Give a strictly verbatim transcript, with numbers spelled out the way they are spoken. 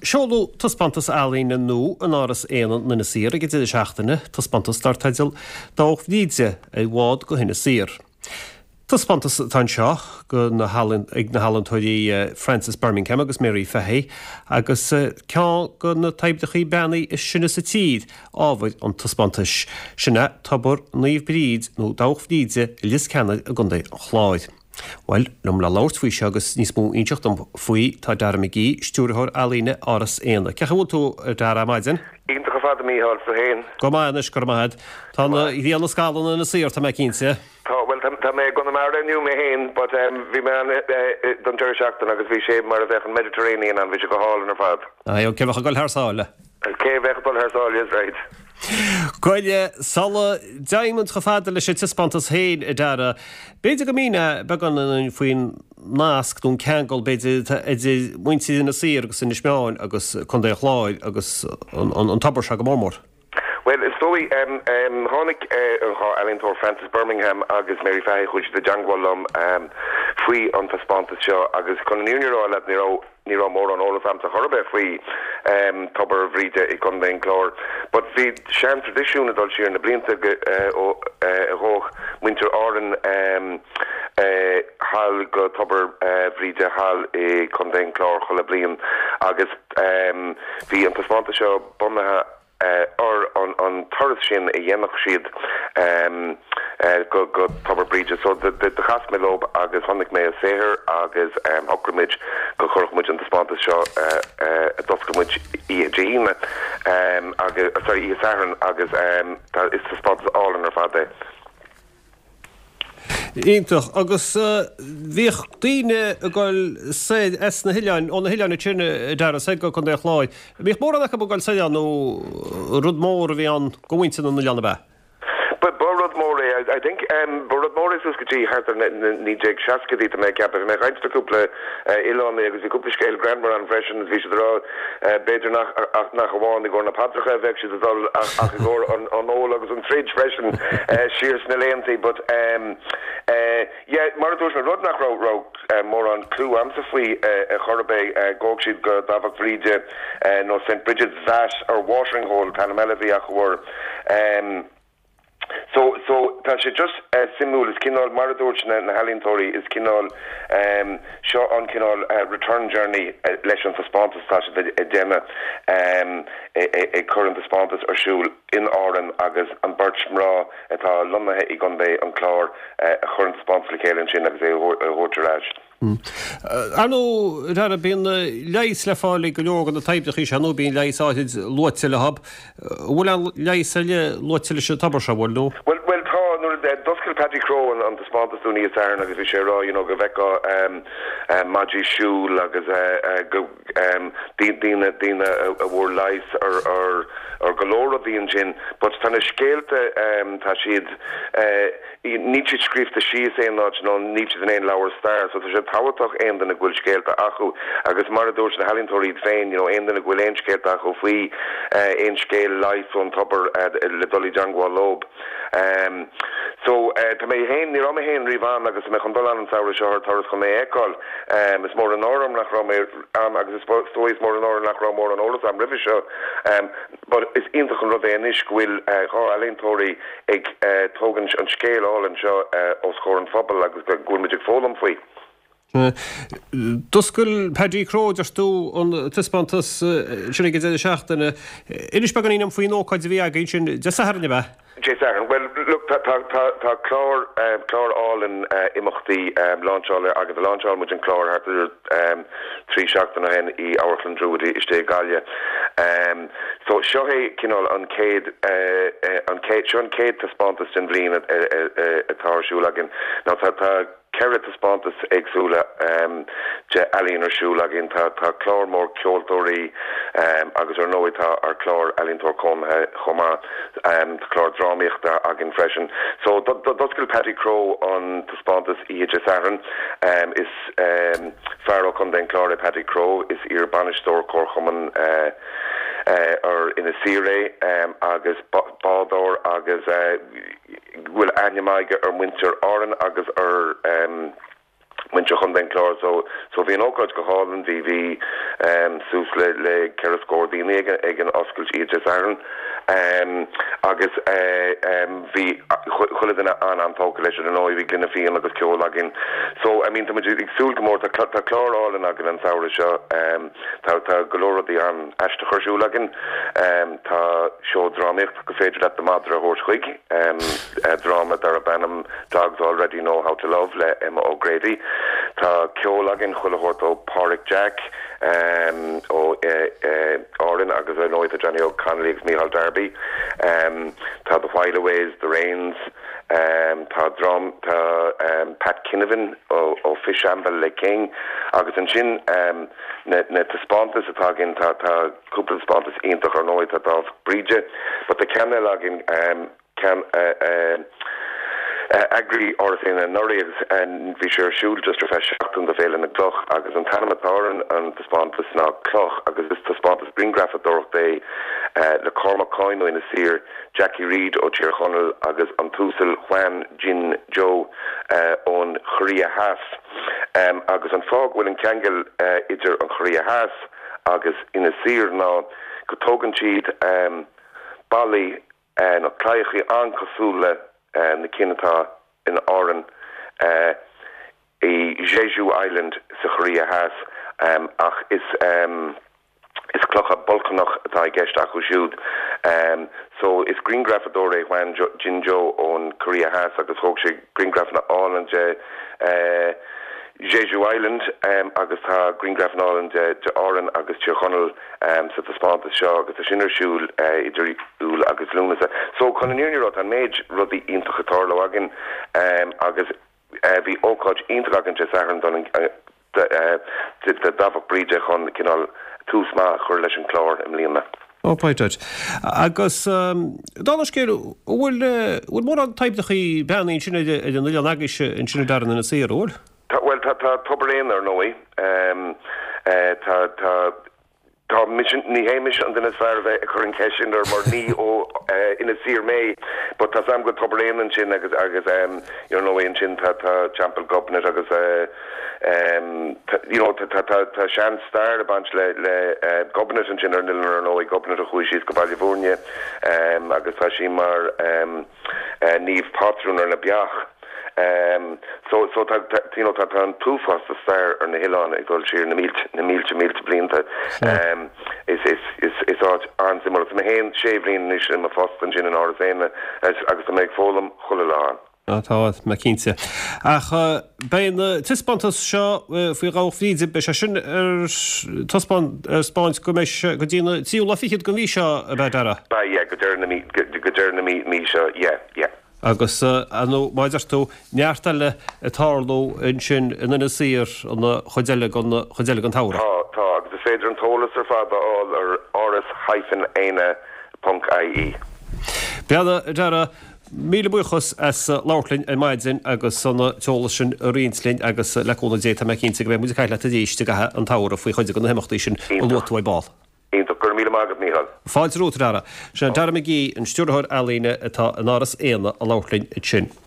Seolú taspantas álína nó an áras éan na na sir a go dtí seachtainna taspantas startaidir dáh níide é bhád go hinna sir. Taspantas tá seo go na ag na hallantóirí Francis Birmingham agus Mary Fahey agus ceán go na taibhdachaí beannaí is sinna sa tíd ábhaid an taspantas sinna tabbar naomh bríd nó dáh níide i lis cena a gunda chláid. Well, lom le láirt faoi se agus níos mó inseacht an faoi tá dar magí stúrthir álína áras éana. Cecha bhfuil tú dar a maidin? Ínta go fada míhall sa héin. Go maianis go maid. Tá i dhéana scálan na sír tá me cínte. Tá well tá mé gona mar aniu mé héin, but bhí me don tuir seachtain agus bhí sé mar a bheith an Mediterranean an bhí se go hálan ar fad. Ah, jo, cefacha goil thsáile. Cé bheith goil thsáile, is right. Coile sala daimund go fada le sé tispantas héin i dara. Beidir go mína began an faoin nasc dún ceangáil beidir muintí in na sír agus in na smeáin agus chun é chláid agus an tabar se go mórmór. Well, story um um Honig uh Alintor Francis Birmingham agus Mary Fahey which the Jangwalum um free on taspantas show agus conunior let niro niro more on all of them to horbe free um tober vride ikonde chlor but the sham tradition adult year in the blinte uh uh hoch winter oren um uh hal go tober uh vride hal e konde chlor choleblin agus um the taspantas show bomha Uh, or on on Thursday sin a yenach siad um uh, go go tower bridges so the the the Hasmelob agus honnig me seher agus um Hockermich go chorchmich and the sponsor show uh uh doskomich e jean um agus sorry e sahren agus um that is the sponsor all in her father. Ítach agus bhíoh daoine a gáil séad es na hiileáin ó na hiileáin tíne dar a sé go chun é chláid. Bhíoh mór anach go gáil séad nó rud mór a bhí an gohainte na leanna bheith. But Borod More, I, I think um, Borod More is going to need Jake Shaskadi to make up. I mean, I'm still couple Elon, there's a couple of scale grammar and freshen, which are all better nach nach one. They go on a Patrick actually, there's all I go on on all of some fridge freshen sheer snellenty. But um, uh, yeah, Marathon Rod nach row row more on clue. I'm so free a Horbe Gokshid go Davak Vrije no Saint Bridget's Vash or watering hole Panamela Viachor. Um. So, so that should just uh, simul is kinol Maradorch and Halintori is kinol um show on kinol uh, return journey uh, lesson for sponsors such as a demo um a, a current sponsors or shul in Oran agus and Birchmra at a London he Gunday and Clor a current sponsor Kalen Chin as a hotelage. Anú ar a bíon leis le fála go leor an na taibhdachaí se anú bíon leis áid luaitile hab. Bhfuil an leis le luaitile se tabar se bhfuil nó? Well, well, tá nuair doscail Paddy Crow an the sponsors dúní is airn agus bhí sé rá, you know, go bheicá um Maggie Shul agus go um dína dína a bhór leis ar ar or galore of the engine, but tan scéalte um tá siad níte scrífta sí saying that no níte den ein lower star so there's a táhaach aim den a gúil scéalta achu agus maradúir na Halintóirí féin you know aim den a gúil ein scéalta achu faoi ein scéal life on topper le Dolly Jangwa Lobe um so tá mé hain ní ra mé hain rivan agus me chun dolan an saoir seo thoras chu mé eáil um is mór an orm nach ra mé um agus stois mór an orm nach ra mór an olas am rivi seo um but is intach an rud éis gohfuil gá Halintóirí ag tógan an scéal all an seo os chóir an fphobal agus go gúil muidir fólam faoi. Duscail Paddy Crow deirstú an tispantas sinna go dé seachtainna inis began íam faoin ócáid bhí agéid sin de saharna bheith? Jay Sagan, well, look, ta ta ta ta chlor, um, chlor all in uh, imachti um, launch all agad launch all much in chlor had um three shocked and hen e Auckland Druid iste Galia. Um, so shohe kinol on Cade uh, uh, on Cade Sean Cade to sponsor Stinvleen at at at Tower Shulagin. Now ta ta Kerrit to sponsor Exula um je Alien or Shulagin ta ta chlor more Kjoltori um agus or no ta or chlor Alien tor com choma um chlor Dramichta agin freshen. So Duscail Paddy Crow on the sponsors E H S Aaron um is um Faro Conden Chlor Paddy Crow is ear banish store Corcoman uh uh or in a Sire um agus Baldor agus uh will Anyamaiga or Winter Oran agus or um when you come then close so so we know coach go Holland V V um sus le le Keras Gordon again again Oscar E J Aaron um August uh um V Hulidana an an population and we gonna feel like Kyo login so I mean the magic sul more the the chlor all and again sour show um ta ta galore the um ashta khushu login um ta show drama go fade at the mother horse quick um drama there banam dogs already know how to love le Emma O'Grady Tá ceolagin chulahorto Pádraig Jack um, ó uh, uh, Orin agus I know Johnny O'Connelly Michal Darby um, Tá the Whileaways, the Rains um, Tá Drum Tá um, Pat Kinnivan ó, ó Fishamble le King agus an sin um, na, na taspontas atá gin tá tá cúpla taspontas iontach ar nóid atá bríde but the ceolagin um, can uh, uh, Uh, agri or in a Norris and we sure shoot just refresh on the veil in the clock agus an Tanamatar and the spot was not clock agus this the spot was Green Graphic Day uh, the Cormac Coino in the seer Jackie Reid o Chair Hunnell agus an Tusel Juan Jin Joe uh, on Korea Haas um, agus an Fog Willing Kangel uh, idir on Korea Haas agus in a seer now Kotogan Cheat um, Bali and uh, Claichi an Kasula and the Kinata in Oran uh, a Jeju Island Korea has um ach is um is clocha bulknoch tai gest achujud um so it's Green Graffadore when Jinjo on Korea has agus hogshe Green Graff na all and uh Jeju Island um agus ha Green Graff na and uh, Oran agus Chirchonel um so the spot the show agus the shinner shul uh idri ul agus lunas so conunion rot an mage ruddy into Chatorlo again um agus uh vi okoj into again just sagan done uh the the Davok bridge on kinal two small correlation chlor in Lima. Oh, pointed. Agus um Donascale will uh, will more on type the chi ban in China in the Nagish in China in a sea or well ta ta tobrain or no um uh ta ta Tá mission ní héimiis an den sfar bheith a chun ceisisin ar mar ní ó ina sir mé, but tá sam go tobrain an sin agus agus um you know in sin tá tá Champel Governor agus uh, um you know tá tá tá sean star a bunch le le uh, Governor an sin ar nil ar no Governor a chuis go California um agus tá sí mar um uh, níomh patrún ar na beach. Um, so so ta, ta, you know ta tan two fast the star on the hill on it gold sheer na mil na mil to mil to blinta um is is is is all on similar to my hand shaving nish in my fast and gin and orzena as agus to make folum hulala Tá McKinsey. Ach bein tispantas seo fao ráhríide be sin ar taspán Spáins go meis go dtína tíú lafichiid go bhí seo a bheit dara. Ba yeah go dear na mí go dear na mí mí seo yeah yeah. Agus anú maidirtú neartale atáló in sin inna sir an chodeile gan chodeile gan tára. Tá tá agus féidir an tólas ar fada all ar oras hyphen aina punk ie. Beada dara míle buchas as láirlinn a maidzin agus sanna teolasin riinslinn agus leúna déta me cinnta go bheith muidir caiile a díiste gathe an tára faoi chuide gan na heachtaí sin ó luúhaid ball. Inta gur míle mágad Míchal. Fáilte rúta dara, sin dara me gí an stúrthir alíne atá an áras éana a láirlinn sin.